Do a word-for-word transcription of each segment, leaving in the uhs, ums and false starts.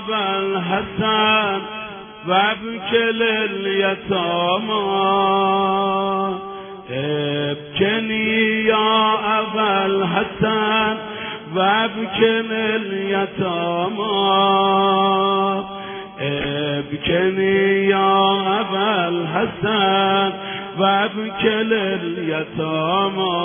أبا الحسن وابكي لليتامى ابكني يا أبا الحسن وابكي لليتامى ابكني يا أبا الحسن وابكي لليتامى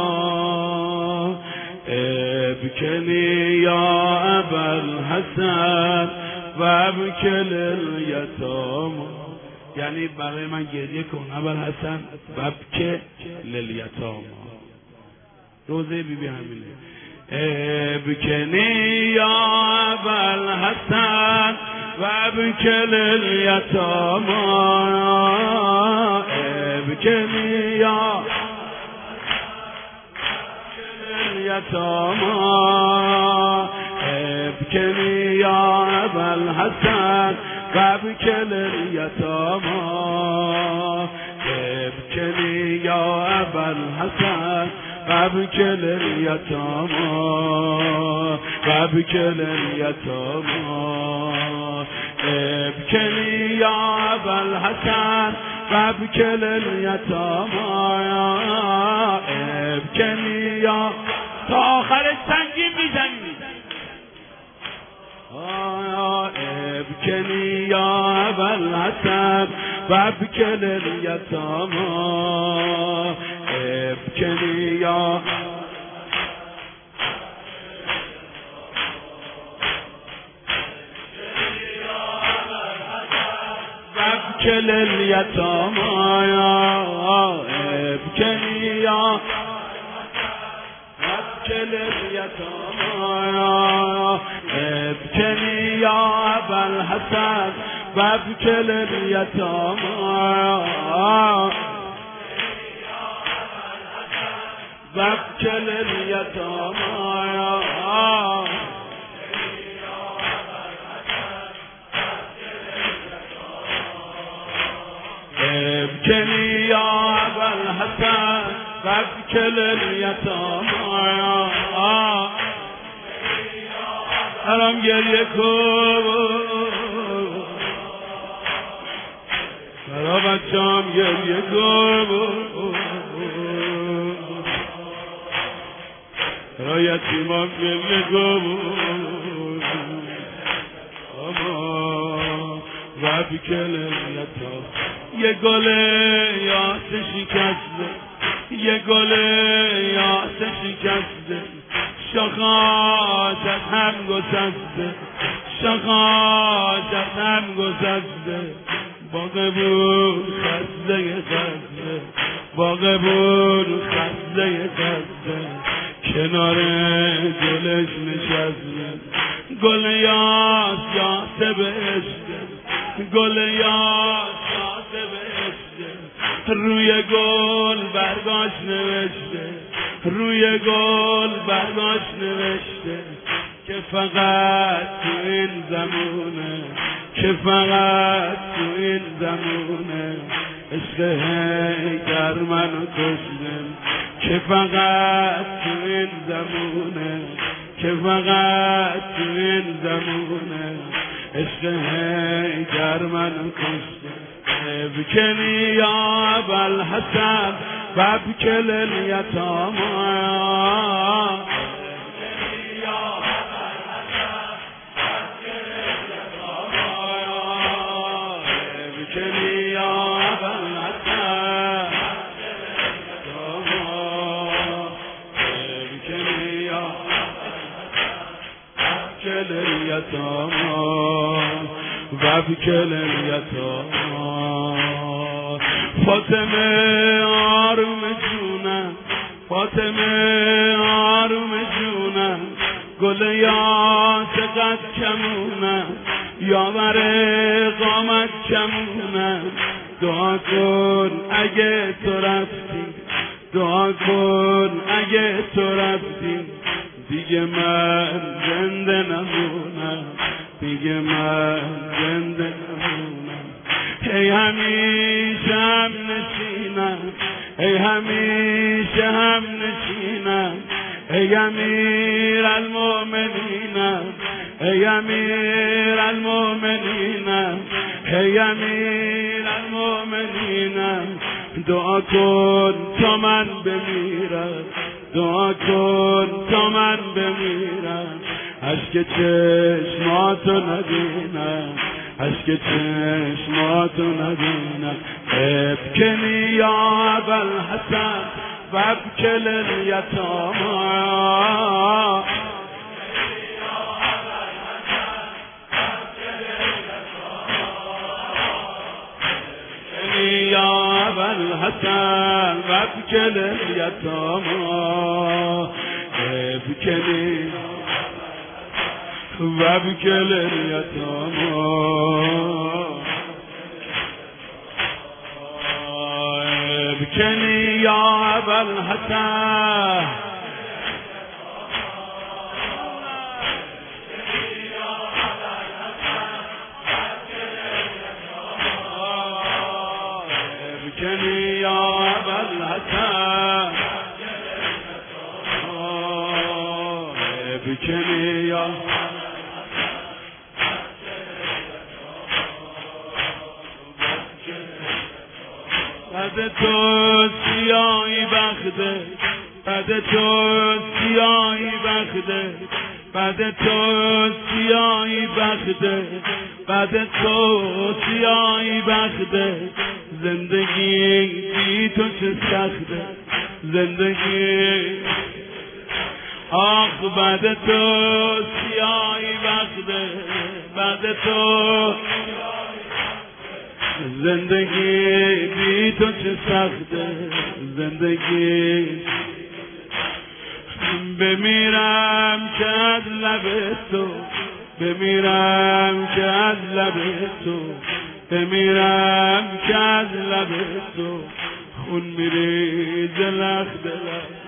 ابكني يا أبا الحسن وابكي لليتامى یعنی برای من گریه کن ابا الحسن وابکي لليتامى. روزه بی بی همینه ابكني يا أبا الحسن وابكي لليتامى ابكني يا اليتامى ابكني يا أبا الحسن وابكي لليتامى ابكني يا أبا الحسن وابكي لليتامى وابكي لليتامى ابكني يا أبا الحسن وابكي لليتامى ابكني يا تا آخرش سنگین میزنی ابكني يا أبا الحسن وابكي لليتامى ابكني يا وابكي لليتامى ابكني يا وابكي لليتامى ابكني يا أبا الحسن وابكي لليتامى وابكي لليتامى ابكني يا أبا الحسن وابكي لليتامى حرام گریه کن برا بچه‌ام گریه کن برا یتیمام گریه کن وابکي لليتامى یه گل یاس شکسته یه گل یاس شکسته شاخاش هم گسسته شاخاش هم گسسته باغ بود خسته خسته باغ بود خسته خسته کنار گلش نشسته گل یاس یاس بهشته گل یاس یاس بهشته روی گل برگاش نوشته روی گل برگاش نوشته که فقط تو این زمونه که فقط تو این زمونه عشق هیدر منو کشته که فقط تو این زمونه که فقط تو این زمونه عشق هیدر منو کشته ابكني يا أبا الحسن وابكي لليتامى ابكني يا أبا الحسن ابكني يا وابكي لليتامى وابكي لليتامى فاطمه آروم جونم فاطمه آروم جونم گل یاس قد کمونم یاور قامت کمونم دعا کن اگه تو رفتی دعا کن اگه تو رفتی دیگه من زنده نمونم دیگه من زنده نمونم ای همیشه هم نشینم ای همیشه هم نشینم ای امیر المؤمنینم ای امیر المؤمنین ای امیر المؤمنین دعا کن تا من بمیرم دعا کن تا من بمیرم اشک چشماتو نبینم اشک چشماتو نبینم ابکنی یا ابوالحسن وابکل الیتامی یا ابوالحسن وابکل الیتامی ابکنی وابکل الیتامی ابکنی یا ابوالحسن ابکنی یا ابوالحسن ابکنی یا بعد تو سیاهی بخته بعد تو سیاهی بخته بعد تو سیاهی بخته بعد تو سیاهی بخته زندگی بی تو چه سخته زندگی آخ بعد تو سیاهی بخته بعد تو زندگی بی تو چه سخته زندگی بمیرم که از لب تو بمیرم که از لب تو بمیرم که از لب تو خون میریزه لخت لخت